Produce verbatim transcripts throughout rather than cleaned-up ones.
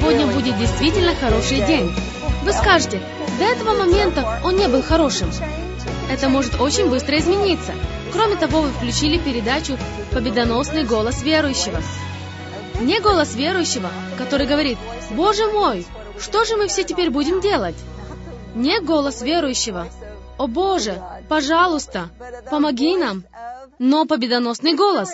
сегодня будет действительно хороший день. Вы скажете, до этого момента он не был хорошим. Это может очень быстро измениться. Кроме того, вы включили передачу «Победоносный голос верующего». Не голос верующего, который говорит: «Боже мой, что же мы все теперь будем делать?» Не голос верующего: «О Боже, пожалуйста, помоги нам», но победоносный голос.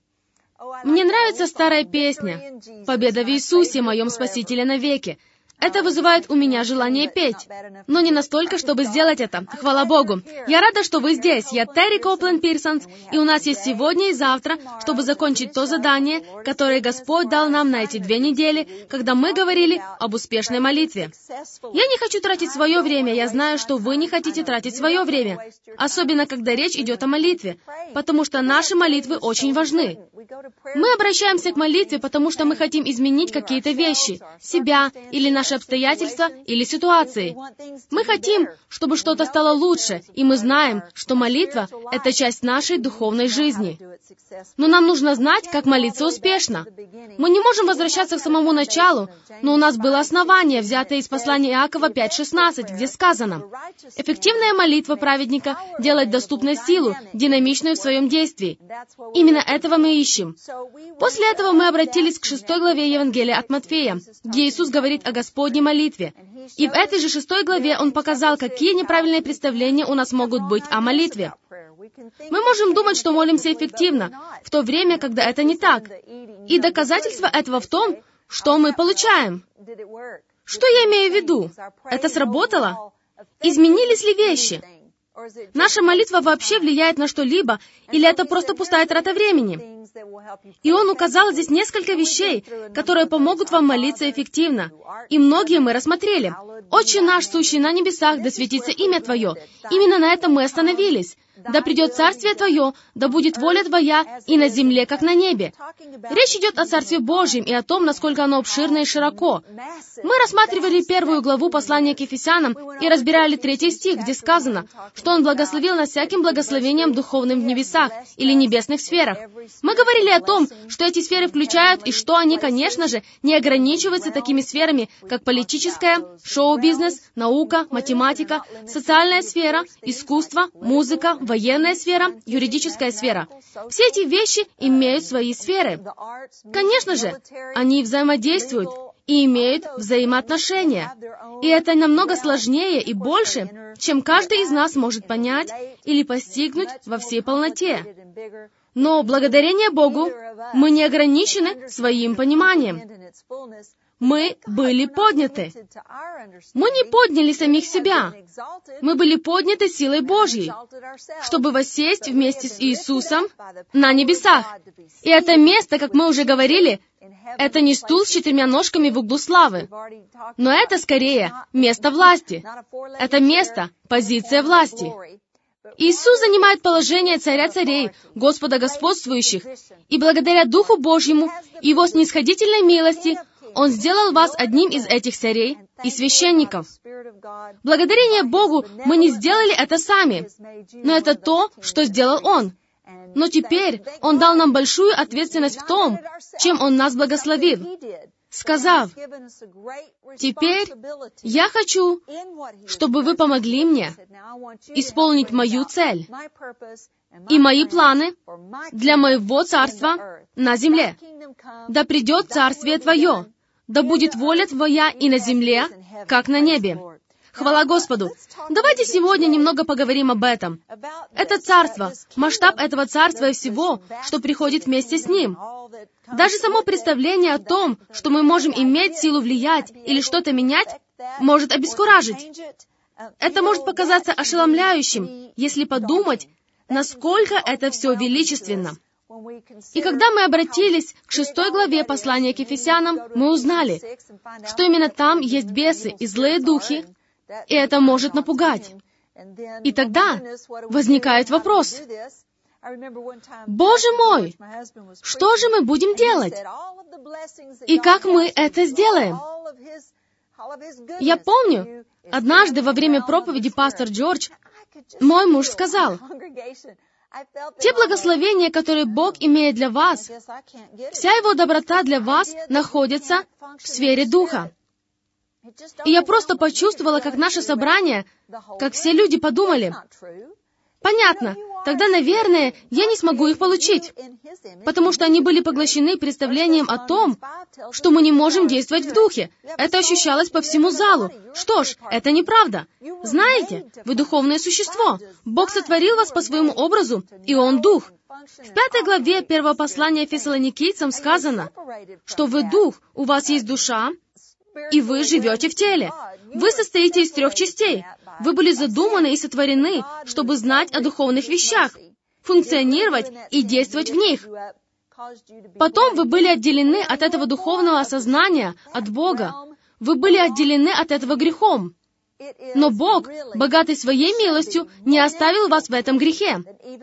Мне нравится старая песня «Победа в Иисусе, моем Спасителе навеки». Это вызывает у меня желание петь, но не настолько, чтобы сделать это. Хвала Богу. Я рада, что вы здесь. Я Терри Копланд Пирсонс, и у нас есть сегодня и завтра, чтобы закончить то задание, которое Господь дал нам на эти две недели, когда мы говорили об успешной молитве. Я не хочу тратить свое время. Я знаю, что вы не хотите тратить свое время, особенно когда речь идет о молитве, потому что наши молитвы очень важны. Мы обращаемся к молитве, потому что мы хотим изменить какие-то вещи, себя или наши обстоятельства или ситуации. Мы хотим, чтобы что-то стало лучше, и мы знаем, что молитва — это часть нашей духовной жизни. Но нам нужно знать, как молиться успешно. Мы не можем возвращаться к самому началу, но у нас было основание, взятое из послания Иакова пять шестнадцать, где сказано: «Эффективная молитва праведника делает доступной силу, динамичную в своем действии». Именно этого мы ищем. После этого мы обратились к шестой главе Евангелия от Матфея, где Иисус говорит о Господней молитве. И в этой же шестой главе Он показал, какие неправильные представления у нас могут быть о молитве. Мы можем думать, что молимся эффективно, в то время, когда это не так. И доказательство этого в том, что мы получаем. Что я имею в виду? Это сработало? Изменились ли вещи? Наша молитва вообще влияет на что-либо, или это просто пустая трата времени? И Он указал здесь несколько вещей, которые помогут вам молиться эффективно. И многие мы рассмотрели. «Отче наш, сущий на небесах, да светится имя Твое». Именно на этом мы остановились. «Да придет царствие Твое, да будет воля Твоя и на земле, как на небе». Речь идет о Царстве Божьем и о том, насколько оно обширно и широко. Мы рассматривали первую главу послания к Ефесянам и разбирали третий стих, где сказано, что Он благословил нас всяким благословением духовным в небесах или небесных сферах. Мы говорили о том, что эти сферы включают и что они, конечно же, не ограничиваются такими сферами, как политическая, шоу-бизнес, наука, математика, социальная сфера, искусство, музыка, военная сфера, юридическая сфера. Все эти вещи имеют свои сферы. Конечно же, они взаимодействуют и имеют взаимоотношения. И это намного сложнее и больше, чем каждый из нас может понять или постигнуть во всей полноте. Но благодарение Богу мы не ограничены своим пониманием. Мы были подняты. Мы не подняли самих себя. Мы были подняты силой Божьей, чтобы воссесть вместе с Иисусом на небесах. И это место, как мы уже говорили, это не стул с четырьмя ножками в углу славы, но это скорее место власти. Это место, позиция власти. Иисус занимает положение царя царей, Господа господствующих, и благодаря Духу Божьему и Его снисходительной милости Он сделал вас одним из этих царей и священников. Благодарение Богу мы не сделали это сами, но это то, что сделал Он. Но теперь Он дал нам большую ответственность в том, чем Он нас благословил, сказав: «Теперь я хочу, чтобы вы помогли мне исполнить мою цель и мои планы для моего царства на земле. Да придет царствие Твое, да будет воля Твоя и на земле, как на небе». Хвала Господу! Давайте сегодня немного поговорим об этом. Это царство, масштаб этого царства и всего, что приходит вместе с ним. Даже само представление о том, что мы можем иметь силу влиять или что-то менять, может обескуражить. Это может показаться ошеломляющим, если подумать, насколько это все величественно. И когда мы обратились к шестой главе послания к Ефесянам, мы узнали, что именно там есть бесы и злые духи, и это может напугать. И тогда возникает вопрос: «Боже мой, что же мы будем делать? И как мы это сделаем?» Я помню, однажды во время проповеди пастор Джордж, мой муж сказал: Те благословения, которые Бог имеет для вас, вся Его доброта для вас находится в сфере Духа. И я просто почувствовала, как наше собрание, как все люди подумали, понятно, тогда, наверное, я не смогу их получить, потому что они были поглощены представлением о том, что мы не можем действовать в Духе. Это ощущалось по всему залу. Что ж, это неправда. Знаете, вы духовное существо. Бог сотворил вас по своему образу, и Он Дух. В пятой главе первого послания Фессалоникийцам сказано, что вы Дух, у вас есть душа, и вы живете в теле. Вы состоите из трех частей. Вы были задуманы и сотворены, чтобы знать о духовных вещах, функционировать и действовать в них. Потом вы были отделены от этого духовного осознания, от Бога. Вы были отделены от этого грехом. Но Бог, богатый своей милостью, не оставил вас в этом грехе.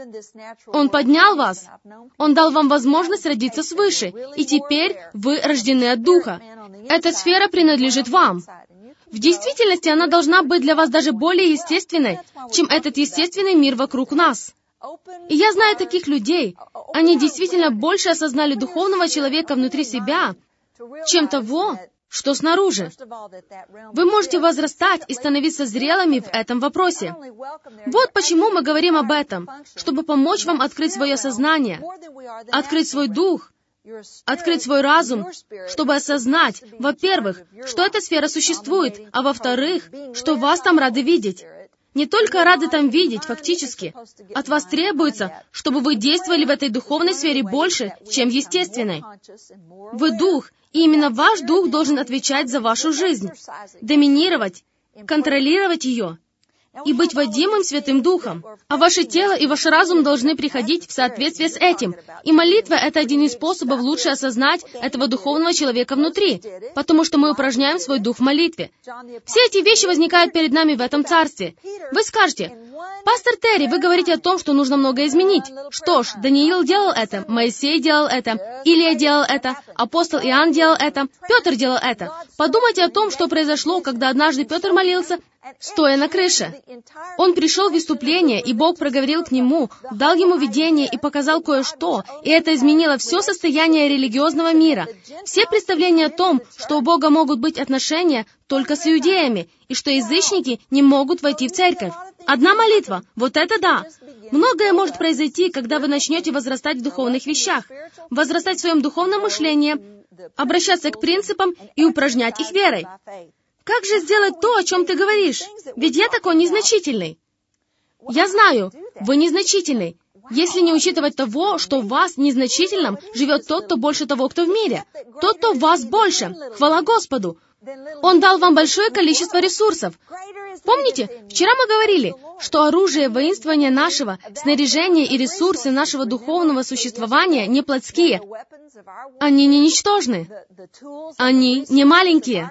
Он поднял вас. Он дал вам возможность родиться свыше, и теперь вы рождены от Духа. Эта сфера принадлежит вам. В действительности она должна быть для вас даже более естественной, чем этот естественный мир вокруг нас. И я знаю таких людей. Они действительно больше осознали духовного человека внутри себя, чем того, что снаружи. Вы можете возрастать и становиться зрелыми в этом вопросе. Вот почему мы говорим об этом, чтобы помочь вам открыть свое сознание, открыть свой дух, открыть свой разум, чтобы осознать, во-первых, что эта сфера существует, а во-вторых, что вас там рады видеть. Не только рады там видеть, фактически. От вас требуется, чтобы вы действовали в этой духовной сфере больше, чем естественной. Вы дух, и именно ваш дух должен отвечать за вашу жизнь, доминировать, контролировать ее и быть водимым Святым Духом. А ваше тело и ваш разум должны приходить в соответствие с этим. И молитва — это один из способов лучше осознать этого духовного человека внутри, потому что мы упражняем свой дух в молитве. Все эти вещи возникают перед нами в этом царстве. Вы скажете, «Пастор Терри, вы говорите о том, что нужно многое изменить». Что ж, Даниил делал это, Моисей делал это, Илия делал это, апостол Иоанн делал это, Петр делал это. Подумайте о том, что произошло, когда однажды Петр молился, стоя на крыше. Он пришел в выступление, и Бог проговорил к нему, дал ему видение и показал кое-что, и это изменило все состояние религиозного мира. Все представления о том, что у Бога могут быть отношения только с иудеями, и что язычники не могут войти в церковь. Одна молитва, вот это да! Многое может произойти, когда вы начнете возрастать в духовных вещах, возрастать в своем духовном мышлении, обращаться к принципам и упражнять их верой. Как же сделать то, о чем ты говоришь? Ведь я такой незначительный. Я знаю, вы незначительный. Если не учитывать того, что в вас, незначительном, живет тот, кто больше того, кто в мире. Тот, кто в вас больше. Хвала Господу. Он дал вам большое количество ресурсов. Помните, вчера мы говорили, что оружие воинствования нашего, снаряжение и ресурсы нашего духовного существования не плотские. Они не ничтожны. Они не маленькие.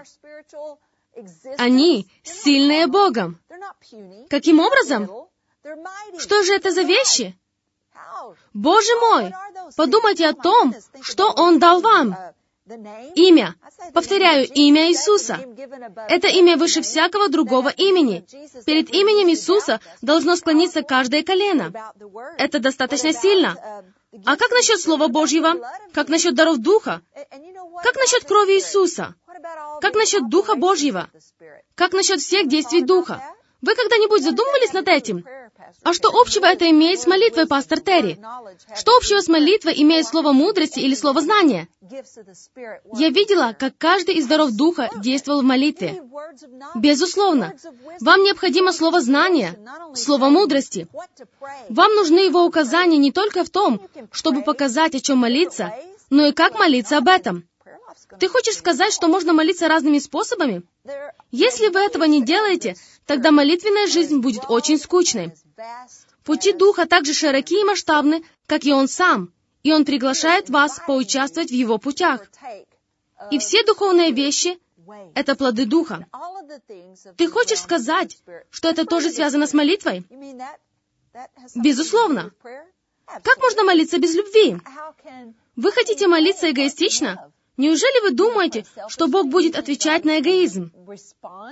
Они сильные Богом. Каким образом? Что же это за вещи? Боже мой! Подумайте о том, что Он дал вам. Имя. Повторяю, имя Иисуса. Это имя выше всякого другого имени. Перед именем Иисуса должно склониться каждое колено. Это достаточно сильно. А как насчет Слова Божьего? Как насчет даров Духа? Как насчет крови Иисуса? Как насчет Духа Божьего? Как насчет всех действий Духа? Вы когда-нибудь задумывались над этим? А что общего это имеет с молитвой, пастор Терри? Что общего с молитвой имеет слово мудрости или слово знания? Я видела, как каждый из даров Духа действовал в молитве. Безусловно. Вам необходимо слово знания, слово мудрости. Вам нужны его указания не только в том, чтобы показать, о чем молиться, но и как молиться об этом. Ты хочешь сказать, что можно молиться разными способами? Если вы этого не делаете, тогда молитвенная жизнь будет очень скучной. Пути Духа так же широки и масштабны, как и Он сам, и Он приглашает вас поучаствовать в Его путях. И все духовные вещи — это плоды Духа. Ты хочешь сказать, что это тоже связано с молитвой? Безусловно. Как можно молиться без любви? Вы хотите молиться эгоистично? Неужели вы думаете, что Бог будет отвечать на эгоизм?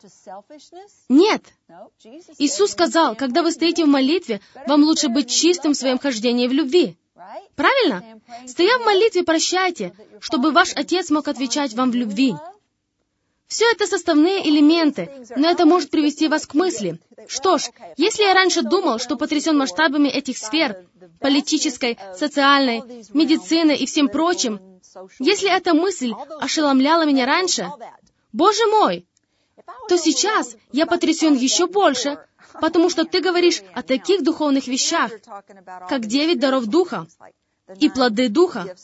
Нет. Иисус сказал, когда вы стоите в молитве, вам лучше быть чистым в своем хождении в любви. Правильно? Стоя в молитве, прощайте, чтобы ваш Отец мог отвечать вам в любви. Все это составные элементы, но это может привести вас к мысли. Что ж, если я раньше думал, что потрясен масштабами этих сфер, политической, социальной, медицины и всем прочим, если эта мысль ошеломляла меня раньше, Боже мой, то сейчас я потрясен еще больше, потому что ты говоришь о таких духовных вещах, как девять даров Духа и плоды Духа.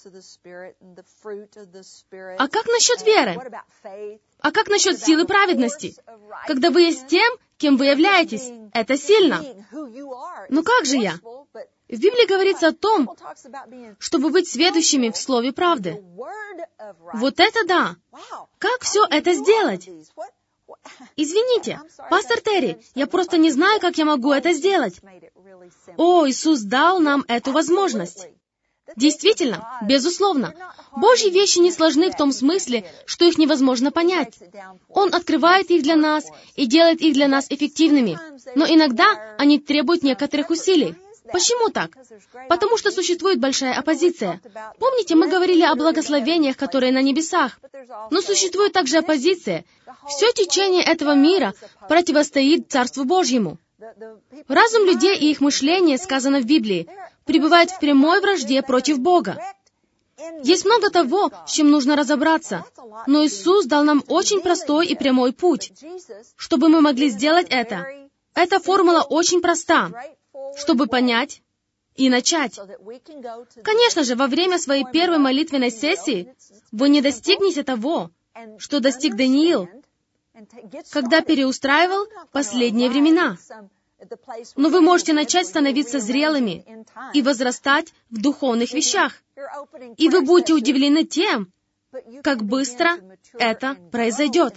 А как насчет веры? А как насчет силы праведности? Когда вы есть тем, кем вы являетесь, это сильно. Ну как же я? В Библии говорится о том, чтобы быть сведущими в Слове правды. Вот это да! Как все это сделать? Извините, пастор Терри, я просто не знаю, как я могу это сделать. О, Иисус дал нам эту возможность. Действительно, безусловно, Божьи вещи не сложны в том смысле, что их невозможно понять. Он открывает их для нас и делает их для нас эффективными, но иногда они требуют некоторых усилий. Почему так? Потому что существует большая оппозиция. Помните, мы говорили о благословениях, которые на небесах. Но существует также оппозиция. Все течение этого мира противостоит Царству Божьему. Разум людей и их мышление, сказано в Библии, пребывает в прямой вражде против Бога. Есть много того, с чем нужно разобраться, но Иисус дал нам очень простой и прямой путь, чтобы мы могли сделать это. Эта формула очень проста, чтобы понять и начать. Конечно же, во время своей первой молитвенной сессии вы не достигнете того, что достиг Даниил, когда переустраивал последние времена. Но вы можете начать становиться зрелыми и возрастать в духовных вещах. И вы будете удивлены тем, как быстро это произойдет.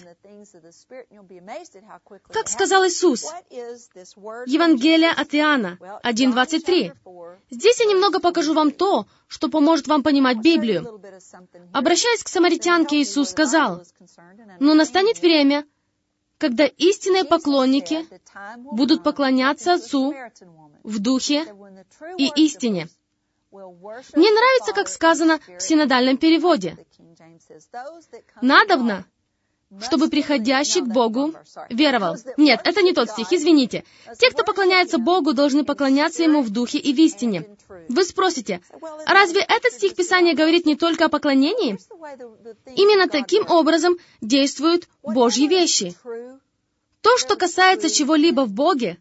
Как сказал Иисус, Евангелие от Иоанна один двадцать три. Здесь я немного покажу вам то, что поможет вам понимать Библию. Обращаясь к самаритянке, Иисус сказал, «Но настанет время, когда истинные поклонники будут поклоняться Отцу в Духе и истине». Мне нравится, как сказано в синодальном переводе. «Надобно, чтобы приходящий к Богу веровал». Нет, это не тот стих, извините. Те, кто поклоняется Богу, должны поклоняться Ему в Духе и в истине. Вы спросите, а разве этот стих Писания говорит не только о поклонении? Именно таким образом действуют Божьи вещи. То, что касается чего-либо в Боге,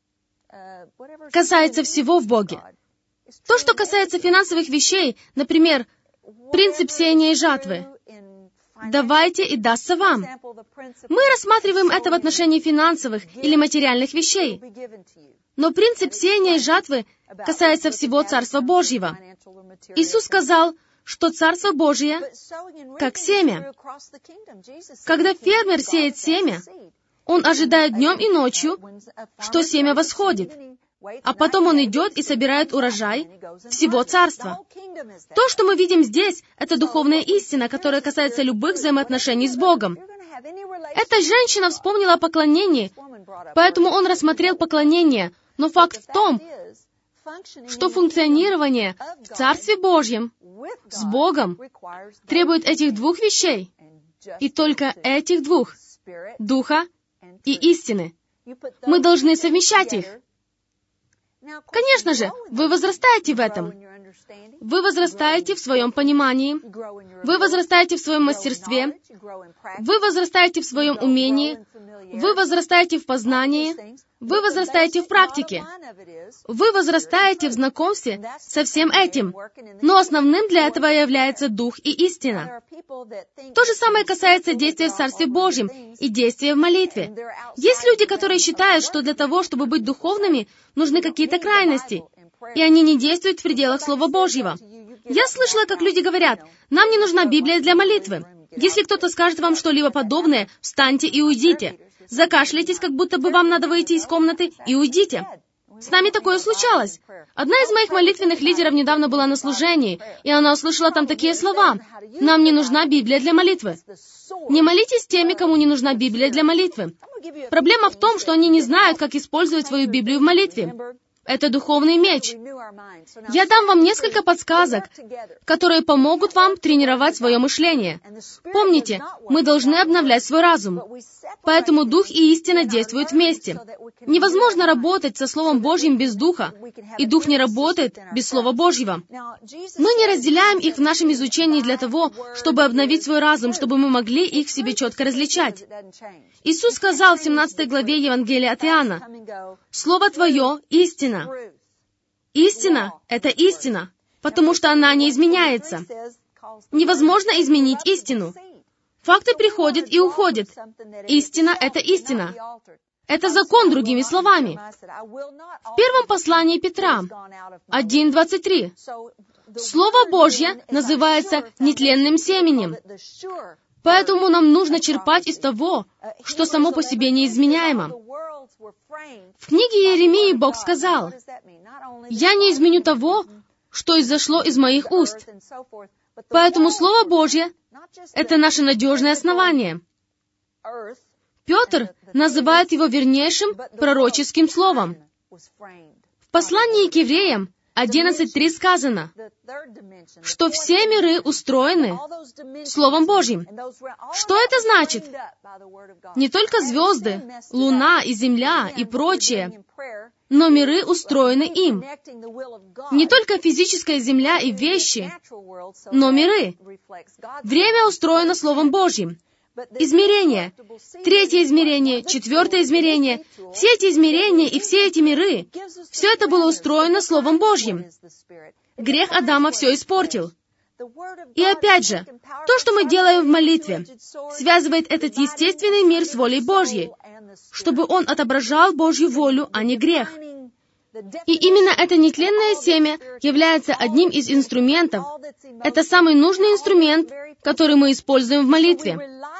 касается всего в Боге. То, что касается финансовых вещей, например, принцип сеяния и жатвы, давайте и дастся вам. Мы рассматриваем это в отношении финансовых или материальных вещей. Но принцип сеяния и жатвы касается всего Царства Божьего. Иисус сказал, что Царство Божье как семя. Когда фермер сеет семя, он ожидает днем и ночью, что семя восходит, а потом он идет и собирает урожай всего Царства. То, что мы видим здесь, это духовная истина, которая касается любых взаимоотношений с Богом. Эта женщина вспомнила о поклонении, поэтому он рассмотрел поклонение, но факт в том, что функционирование в Царстве Божьем с Богом требует этих двух вещей, и только этих двух — Духа и истины. Мы должны совмещать их. Конечно же, вы возрастаете в этом. Вы возрастаете в своем понимании, вы возрастаете в своем мастерстве, вы возрастаете в своем умении, вы возрастаете в познании, вы возрастаете в практике, вы возрастаете в знакомстве со всем этим. Но основным для этого является Дух и истина. То же самое касается действия в Царстве Божьем и действия в молитве. Есть люди, которые считают, что для того, чтобы быть духовными, нужны какие-то крайности, и они не действуют в пределах Слова Божьего. Я слышала, как люди говорят, «Нам не нужна Библия для молитвы. Если кто-то скажет вам что-либо подобное, встаньте и уйдите. Закашляйтесь, как будто бы вам надо выйти из комнаты, и уйдите». С нами такое случалось. Одна из моих молитвенных лидеров недавно была на служении, и она услышала там такие слова: «Нам не нужна Библия для молитвы». Не молитесь теми, кому не нужна Библия для молитвы. Проблема в том, что они не знают, как использовать свою Библию в молитве. Это духовный меч. Я дам вам несколько подсказок, которые помогут вам тренировать свое мышление. Помните, мы должны обновлять свой разум. Поэтому Дух и истина действуют вместе. Невозможно работать со Словом Божьим без Духа, и Дух не работает без Слова Божьего. Мы не разделяем их в нашем изучении для того, чтобы обновить свой разум, чтобы мы могли их в себе четко различать. Иисус сказал в семнадцатой главе Евангелия от Иоанна: «Слово Твое — истина». Истина — это истина, потому что она не изменяется. Невозможно изменить истину. Факты приходят и уходят. Истина — это истина. Это закон, другими словами. В первом послании Петра, один двадцать три, Слово Божье называется нетленным семенем. Поэтому нам нужно черпать из того, что само по себе неизменяемо. В книге Иеремии Бог сказал: «Я не изменю того, что изошло из моих уст». Поэтому Слово Божье — это наше надежное основание. Петр называет его вернейшим пророческим словом. В послании к евреям одиннадцать три сказано, что все миры устроены Словом Божьим. Что это значит? Не только звезды, луна и земля и прочее, но миры устроены им. Не только физическая земля и вещи, но миры. Время устроено Словом Божьим. Измерения, третье измерение, четвертое измерение, все эти измерения и все эти миры, все это было устроено Словом Божьим. Грех Адама все испортил. И опять же, то, что мы делаем в молитве, связывает этот естественный мир с волей Божьей, чтобы он отображал Божью волю, а не грех. И именно это нетленное семя является одним из инструментов. Это самый нужный инструмент, который мы используем в молитве.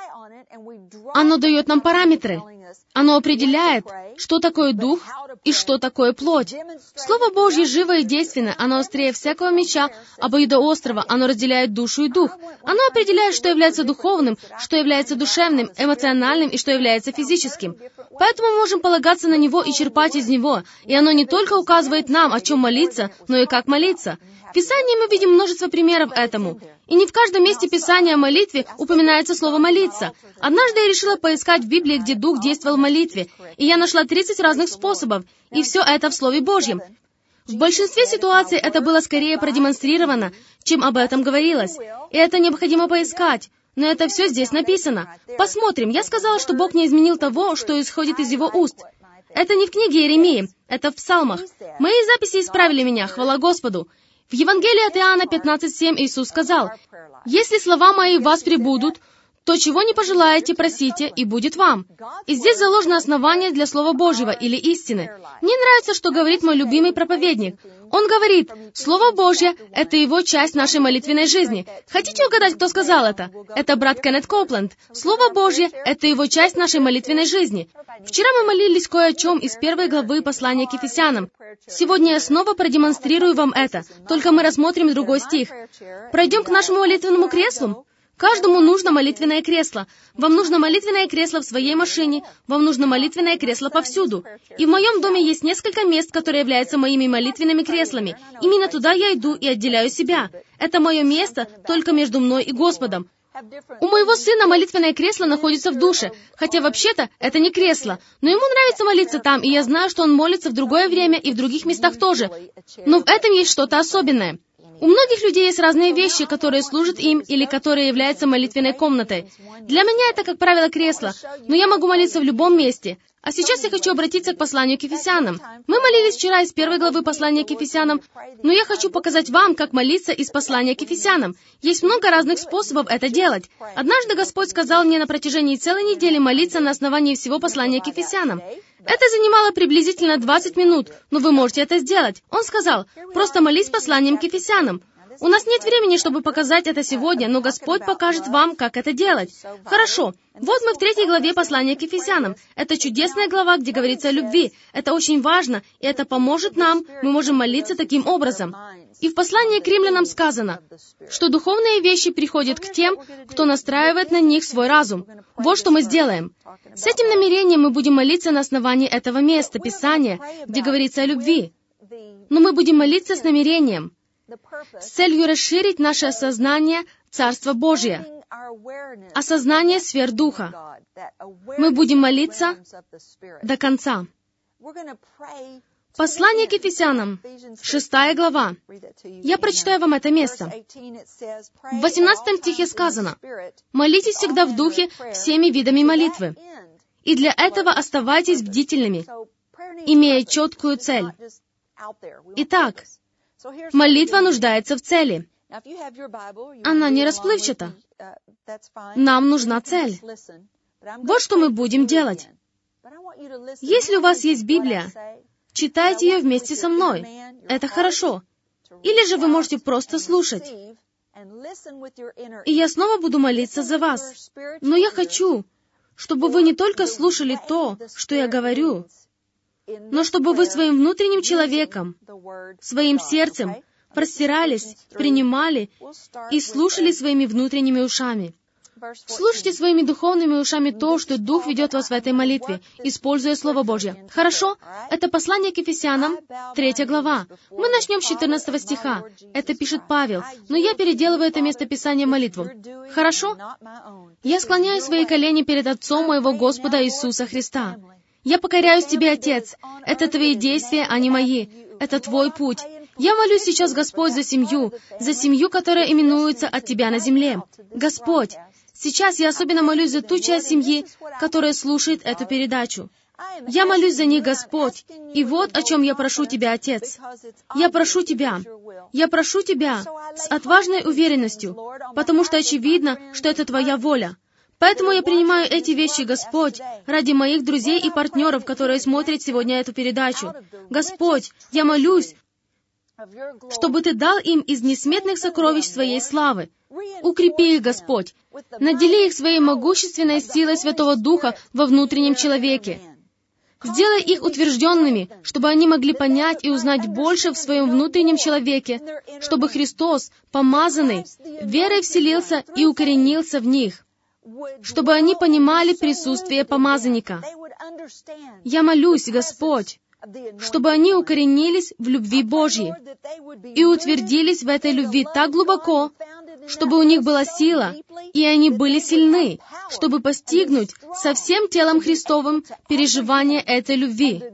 Оно дает нам параметры. Оно определяет, что такое дух и что такое плоть. Слово Божье живо и действенно. Оно острее всякого меча обоюдоострого. Оно разделяет душу и дух. Оно определяет, что является духовным, что является душевным, эмоциональным и что является физическим. Поэтому мы можем полагаться на него и черпать из него. И оно не только указывает нам, о чем молиться, но и как молиться. В Писании мы видим множество примеров этому. И не в каждом месте Писания о молитве упоминается слово «молиться». Однажды я решила поискать в Библии, где Дух действовал в молитве, и я нашла тридцать разных способов, и все это в Слове Божьем. В большинстве ситуаций это было скорее продемонстрировано, чем об этом говорилось, и это необходимо поискать. Но это все здесь написано. Посмотрим. Я сказала, что Бог не изменил того, что исходит из Его уст. Это не в книге Иеремии, это в Псалмах. Мои записи исправили меня, хвала Господу. В Евангелии от Иоанна пятнадцать семь Иисус сказал: «Если слова мои в вас пребудут, то чего не пожелаете, просите, и будет вам». И здесь заложено основание для Слова Божьего или истины. Мне нравится, что говорит мой любимый проповедник. Он говорит: Слово Божье — это его часть нашей молитвенной жизни. Хотите угадать, кто сказал это? Это брат Кеннет Копленд. Слово Божье — это его часть нашей молитвенной жизни. Вчера мы молились кое о чем из первой главы послания к Ефесянам. Сегодня я снова продемонстрирую вам это, только мы рассмотрим другой стих. Пройдем к нашему молитвенному креслу. Каждому нужно молитвенное кресло. Вам нужно молитвенное кресло в своей машине, вам нужно молитвенное кресло повсюду. И в моем доме есть несколько мест, которые являются моими молитвенными креслами. Именно туда я иду и отделяю себя. Это мое место только между мной и Господом. У моего сына молитвенное кресло находится в душе, хотя вообще-то это не кресло, но ему нравится молиться там, и я знаю, что он молится в другое время и в других местах тоже. Но в этом есть что-то особенное. У многих людей есть разные вещи, которые служат им или которые являются молитвенной комнатой. Для меня это, как правило, кресло, но я могу молиться в любом месте. А сейчас я хочу обратиться к посланию к Ефесянам. Мы молились вчера из первой главы послания к Ефесянам, но я хочу показать вам, как молиться из послания к Ефесянам. Есть много разных способов это делать. Однажды Господь сказал мне на протяжении целой недели молиться на основании всего послания к Ефесянам. Это занимало приблизительно двадцать минут, но вы можете это сделать. Он сказал: просто молись посланием к Ефесянам. У нас нет времени, чтобы показать это сегодня, но Господь покажет вам, как это делать. Хорошо. Вот мы в третьей главе послания к Ефесянам. Это чудесная глава, где говорится о любви. Это очень важно, и это поможет нам. Мы можем молиться таким образом. И в послании к римлянам сказано, что духовные вещи приходят к тем, кто настраивает на них свой разум. Вот что мы сделаем. С этим намерением мы будем молиться на основании этого места Писания, где говорится о любви. Но мы будем молиться с намерением, с целью расширить наше осознание Царства Божия, осознание сфер Духа. Мы будем молиться до конца. Послание к Ефесянам, шестая глава. Я прочитаю вам это место. В восемнадцатом стихе сказано, «Молитесь всегда в Духе всеми видами молитвы, и для этого оставайтесь бдительными, имея четкую цель». Итак, молитва нуждается в цели. Она не расплывчата. Нам нужна цель. Вот что мы будем делать. Если у вас есть Библия, читайте ее вместе со мной. Это хорошо. Или же вы можете просто слушать. И я снова буду молиться за вас. Но я хочу, чтобы вы не только слушали то, что я говорю, но чтобы вы своим внутренним человеком, своим сердцем простирались, принимали и слушали своими внутренними ушами. Слушайте своими духовными ушами то, что Дух ведет вас в этой молитве, используя Слово Божье. Хорошо? Это послание к Ефесянам, третья глава. Мы начнем с четырнадцатого стиха. Это пишет Павел, но я переделываю это место Писания в молитву. Хорошо? «Я склоняю свои колени перед Отцом моего Господа Иисуса Христа. Я покоряюсь Тебе, Отец. Это Твои действия, а не мои. Это Твой путь. Я молюсь сейчас, Господь, за семью, за семью, которая именуется от Тебя на земле. Господь, сейчас я особенно молюсь за ту часть семьи, которая слушает эту передачу. Я молюсь за них, Господь, и вот о чем я прошу Тебя, Отец. Я прошу Тебя, я прошу Тебя с отважной уверенностью, потому что очевидно, что это Твоя воля. Поэтому я принимаю эти вещи, Господь, ради моих друзей и партнеров, которые смотрят сегодня эту передачу. Господь, я молюсь, чтобы Ты дал им из несметных сокровищ Своей славы. Укрепи их, Господь. Надели их своей могущественной силой Святого Духа во внутреннем человеке. Сделай их утвержденными, чтобы они могли понять и узнать больше в своем внутреннем человеке, чтобы Христос, помазанный, верой вселился и укоренился в них, чтобы они понимали присутствие помазанника. Я молюсь, Господь, чтобы они укоренились в любви Божьей и утвердились в этой любви так глубоко, чтобы у них была сила, и они были сильны, чтобы постигнуть со всем телом Христовым переживание этой любви,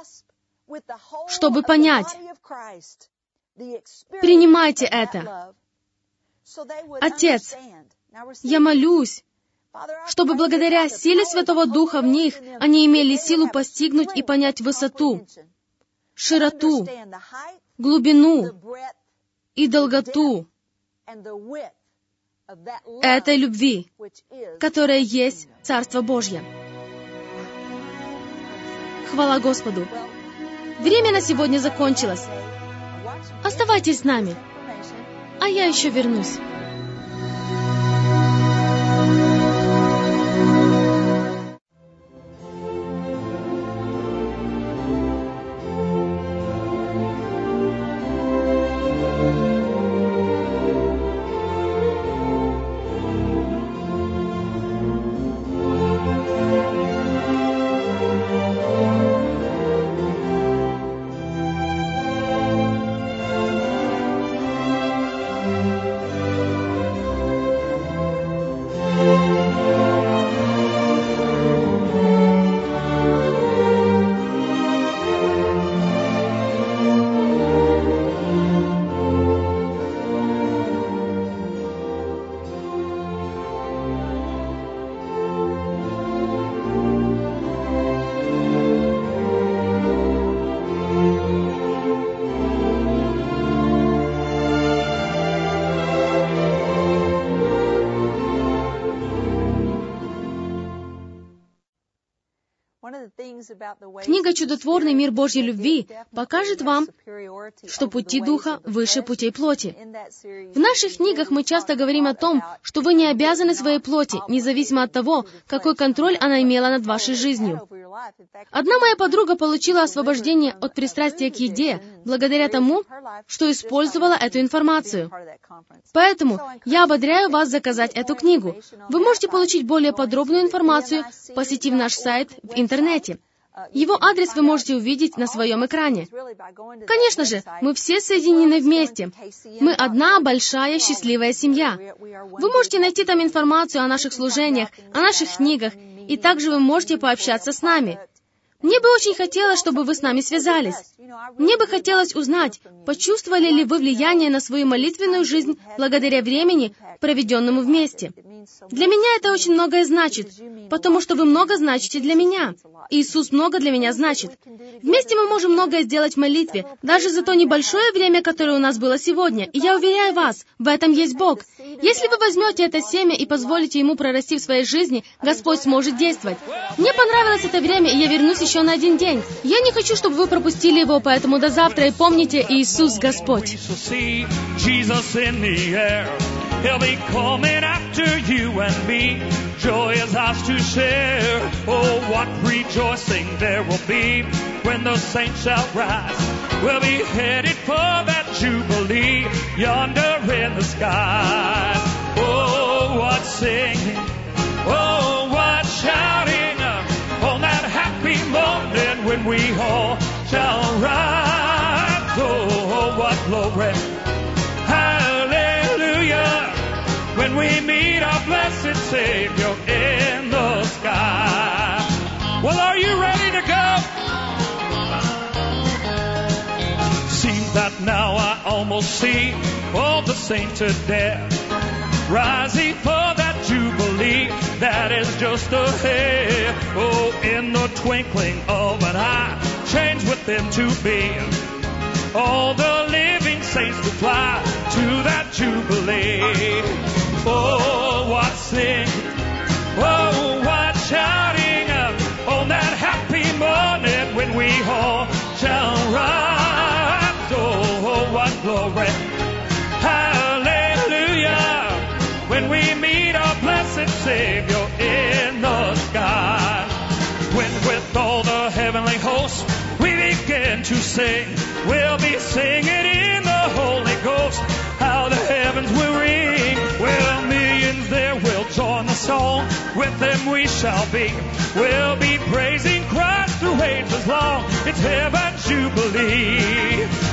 чтобы понять. Принимайте это. Отец, я молюсь, чтобы благодаря силе Святого Духа в них они имели силу постигнуть и понять высоту, широту, глубину и долготу этой любви, которая есть Царство Божье. Хвала Господу! Время на сегодня закончилось. Оставайтесь с нами, а я еще вернусь. Книга «Чудотворный мир Божьей любви» покажет вам, что пути Духа выше путей плоти. В наших книгах мы часто говорим о том, что вы не обязаны своей плоти, независимо от того, какой контроль она имела над вашей жизнью. Одна моя подруга получила освобождение от пристрастия к еде благодаря тому, что использовала эту информацию. Поэтому я ободряю вас заказать эту книгу. Вы можете получить более подробную информацию, посетив наш сайт в интернете. Его адрес вы можете увидеть на своем экране. Конечно же, мы все соединены вместе. Мы одна большая счастливая семья. Вы можете найти там информацию о наших служениях, о наших книгах, и также вы можете пообщаться с нами. Мне бы очень хотелось, чтобы вы с нами связались. Мне бы хотелось узнать, почувствовали ли вы влияние на свою молитвенную жизнь благодаря времени, проведенному вместе. Для меня это очень многое значит, потому что вы много значите для меня. Иисус много для меня значит. Вместе мы можем многое сделать в молитве, даже за то небольшое время, которое у нас было сегодня. И я уверяю вас, в этом есть Бог. Если вы возьмете это семя и позволите ему прорасти в своей жизни, Господь сможет действовать. Мне понравилось это время, и я вернусь еще на один день. Я не хочу, чтобы вы пропустили его, поэтому до завтра, и помните, Иисус Господь. He'll be coming after you and me. Joy is ours to share. Oh, what rejoicing there will be when the saints shall rise. We'll be headed for that jubilee yonder in the sky. Oh, what singing. Oh, what shouting on that happy moment when we all shall rise. Oh, what glory. Hallelujah. When we meet our blessed Savior in the sky. Well, are you ready to go? Seems that now I almost see all the saints today rising for that jubilee that is just ahead. Oh, in the twinkling of an eye, change with them to be. All the living saints to fly to that jubilee. Oh, what singing, oh, what shouting on that happy morning when we all shall rise. Oh, what glory, hallelujah, when we meet our blessed Savior in the sky. When with all the heavenly hosts we begin to sing, we'll be singing in the Holy Ghost, how the heavens will ring. Well, millions there will join the song, with them we shall be. We'll be praising Christ through ages long, it's heaven jubilee.